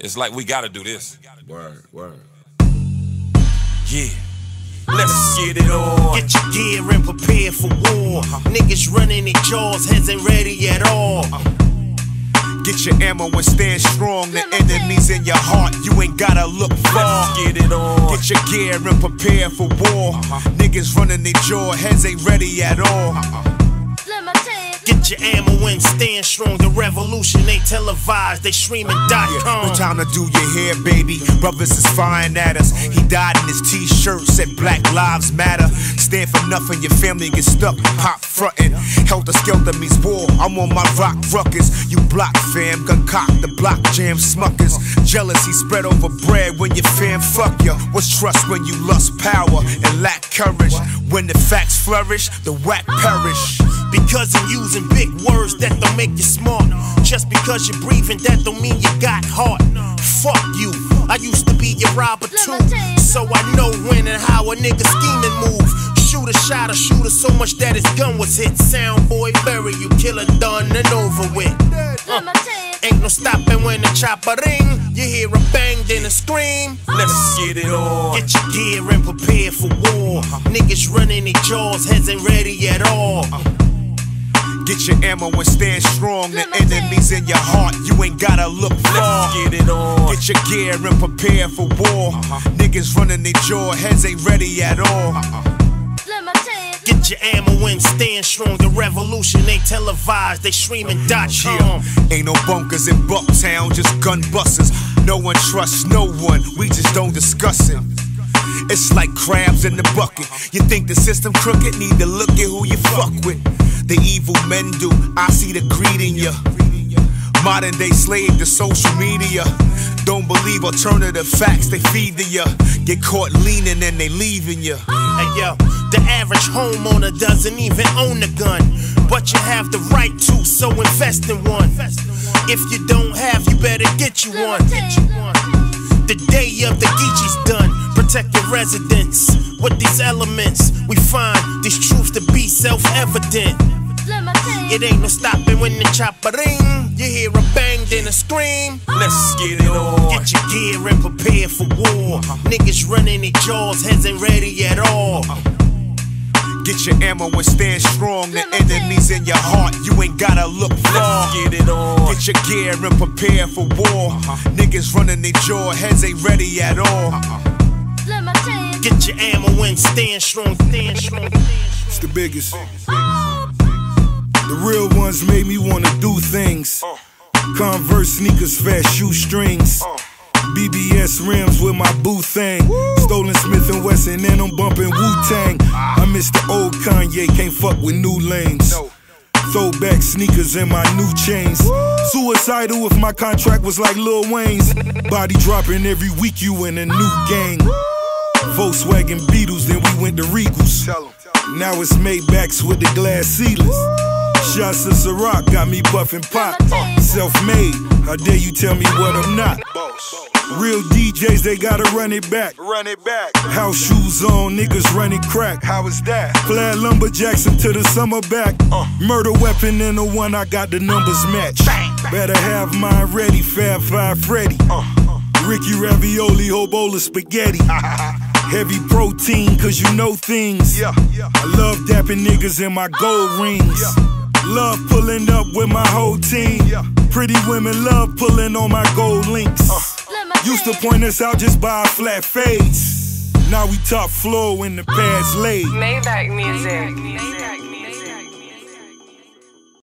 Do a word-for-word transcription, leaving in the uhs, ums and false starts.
It's like we gotta do this. Word, word. Yeah. Let's get it on. Get your gear and prepare for war. Niggas running their jaws, heads ain't ready at all. Get your ammo and stand strong. The enemy's in your heart, you ain't gotta look far. Let's get it on. Get your gear and prepare for war. Niggas running their jaw, heads ain't ready at all. Get your ammo and stand strong. The revolution ain't televised, they streaming dot com. No time to do your hair, baby. Brothers is firing at us. He died in his t-shirt, said Black Lives Matter. Stand for nothing, your family gets stuck, pop frontin'. Helter Skelter meets war, I'm on my rock ruckus. You block fam, gun cock, the block jam smuckers. Jealousy spread over bread when your fam fuck ya. What's trust when you lust power and lack courage? When the facts flourish, the whack perish. Because you're using big words that don't make you smart. Just because you're breathing, that don't mean you got heart. Fuck you, I used to be your robber too. So I know when and how a nigga scheming move. Shoot a shot or shoot so much that his gun was hit. Sound boy, bury you, killer done and over with. Uh, ain't no stopping when the chopper ring. You hear a bang, then a scream. Let's get it on. Get your gear and prepare for war. Niggas running their jaws, heads ain't ready at all. Get your ammo and stand strong. The enemy's in your heart, you ain't gotta look far. Let's get it on. Get your gear and prepare for war. Niggas running their jaw, heads ain't ready at all. Get your ammo and stand strong. The revolution ain't televised, they streaming dot com. Ain't no bunkers in Bucktown, just gun busters. No one trusts no one, we just don't discuss it. It's like crabs in the bucket. You think the system crooked? Need to look at who you fuck with. The evil men do, I see the greed in ya. Modern day slave to social media. Don't believe alternative facts, they feed to ya. Get caught leaning and they leaving ya. Hey yo, the average homeowner doesn't even own a gun, but you have the right to, so invest in one. If you don't have, you better get you one. The day of the Geechee's done. Protect your residents with these elements. We find these truths to be self-evident. It ain't no stopping when the chopper ring. You hear a bang, then a scream. Let's get it on. Get your gear and prepare for war. Niggas running their jaws, heads ain't ready at all. Get your ammo and stand strong. The enemy's in your heart, you ain't gotta look far. Let's get it on. Get your gear and prepare for war. Niggas running their jaw, heads ain't ready at all. Get your ammo and stand strong, stand strong. It's the biggest. The real ones made me wanna do things. Converse sneakers, fast shoestrings. B B S rims with my boo thing. Stolen Smith and Wesson and I'm bumping Wu-Tang. I miss the old Kanye, can't fuck with new lanes. Throwback sneakers and my new chains. Suicidal if my contract was like Lil Wayne's. Body dropping every week, you in a new gang. Volkswagen Beetles, then we went to Regals. Now it's Maybachs with the glass ceilings. Shots of Ciroc got me buffing pot. Self-made, how dare you tell me what I'm not? Real D Js, they gotta run it back. Run it back. House shoes on, niggas running crack. How is that? Plaid lumberjacks until the summer back. Uh. Murder weapon in the one I got the numbers match. Bang, bang. Better have mine ready, Fab Five Freddy. Uh. Ricky Ravioli, Hobola Spaghetti. Heavy protein, cause you know things. Yeah. Yeah. I love dapping niggas in my gold rings. Yeah. Love pulling up with my whole team. Yeah. Pretty women love pulling on my gold links. Uh. Used to point us out just by a flat face. Now we top floor in the past late. Maybach music.